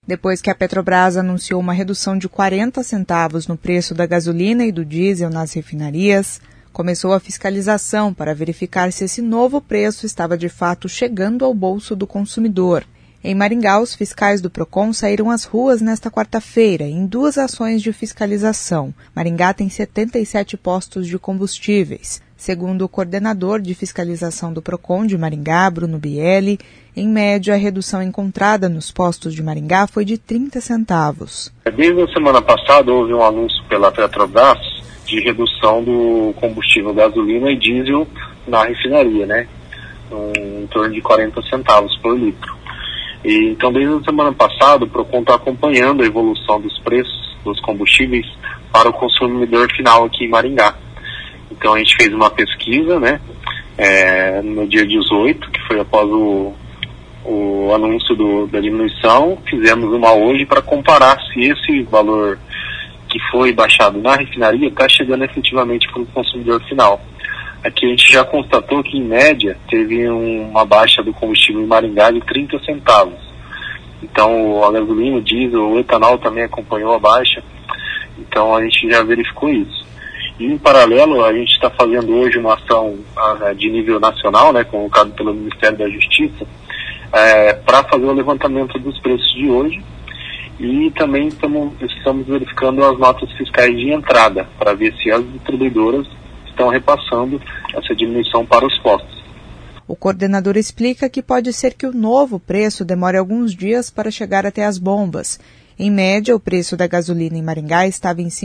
Depois que a Petrobras anunciou uma redução de 40 centavos no preço da gasolina e do diesel nas refinarias, começou a fiscalização para verificar se esse novo preço estava de fato chegando ao bolso do consumidor. Em Maringá, os fiscais do PROCON saíram às ruas nesta quarta-feira, em 2 ações de fiscalização. Maringá tem 77 postos de combustíveis. Segundo o coordenador de fiscalização do PROCON de Maringá, Bruno Bielli, em média, a redução encontrada nos postos de Maringá foi de 30 centavos. Desde a semana passada, houve um anúncio pela Petrobras de redução do combustível gasolina e diesel na refinaria, né? Em torno de 40 centavos por litro. E, então, desde a semana passada, o PROCON está acompanhando a evolução dos preços dos combustíveis para o consumidor final aqui em Maringá. Então, a gente fez uma pesquisa, né, no dia 18, que foi após o anúncio da diminuição. Fizemos uma hoje para comparar se esse valor que foi baixado na refinaria está chegando efetivamente para o consumidor final. Aqui a gente já constatou que, em média, teve uma baixa do combustível em Maringá de 30 centavos. Então, a gasolina, o diesel, o etanol também acompanhou a baixa. Então, a gente já verificou isso. E, em paralelo, a gente está fazendo hoje uma ação de nível nacional, né, convocado pelo Ministério da Justiça, para fazer o levantamento dos preços de hoje. E também estamos verificando as notas fiscais de entrada, para ver se as distribuidoras estão repassando essa diminuição para os postos. O coordenador explica que pode ser que o novo preço demore alguns dias para chegar até as bombas. Em média, o preço da gasolina em Maringá estava em R$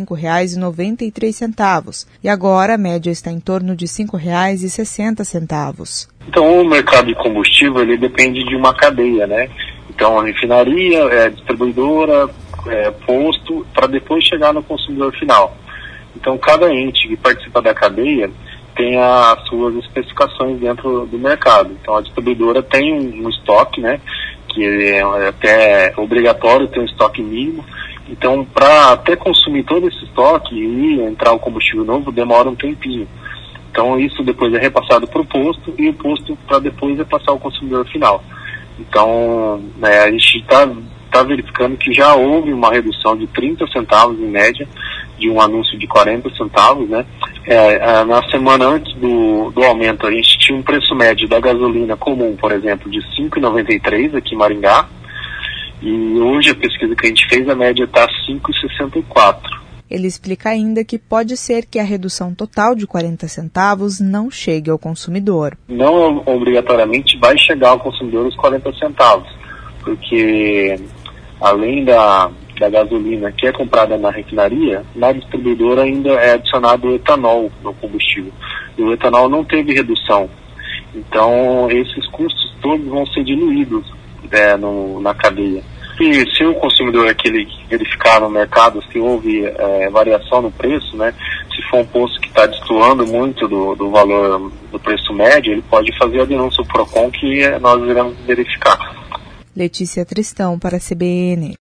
5,93 e agora a média está em torno de R$ 5,60. Então, o mercado de combustível ele depende de uma cadeia, né? Então, a refinaria, distribuidora, posto, para depois chegar no consumidor final. Então, cada ente que participa da cadeia tem as suas especificações dentro do mercado. Então, a distribuidora tem um estoque, né, que é até obrigatório ter um estoque mínimo. Então, para até consumir todo esse estoque e entrar o combustível novo, demora um tempinho. Então, isso depois é repassado para o posto e o posto para depois repassar ao consumidor final. Então, a gente está verificando que já houve uma redução de 30 centavos em média, de um anúncio de 40 centavos, né? Na semana antes do aumento, a gente tinha um preço médio da gasolina comum, por exemplo, de R$ 5,93 aqui em Maringá, e hoje a pesquisa que a gente fez, a média está R$ 5,64. Ele explica ainda que pode ser que a redução total de 40 centavos não chegue ao consumidor. Não obrigatoriamente vai chegar ao consumidor os 40 centavos, porque além da gasolina que é comprada na refinaria, na distribuidora ainda é adicionado o etanol no combustível. E o etanol não teve redução. Então, esses custos todos vão ser diluídos na cadeia. E se o consumidor aquele verificar no mercado se houve variação no preço, né, se for um posto que está destoando muito do valor do preço médio, ele pode fazer a denúncia ao PROCON que nós iremos verificar. Letícia Tristão para a CBN.